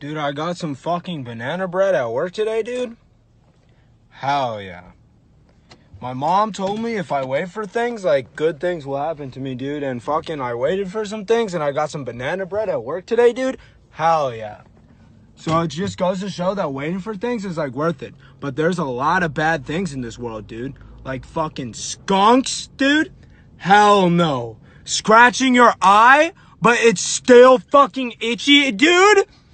Dude, I got some fucking banana bread at work today, dude. Hell yeah. My mom told me if I wait for things, like, good things will happen to me, dude. And fucking I waited for some things and I got some banana bread at work today, dude. Hell yeah. So it just goes to show that waiting for things is, like, worth it. But there's a lot of bad things in this world, dude. Like fucking skunks, dude. Hell no. Scratching your eye, but it's still fucking itchy, dude.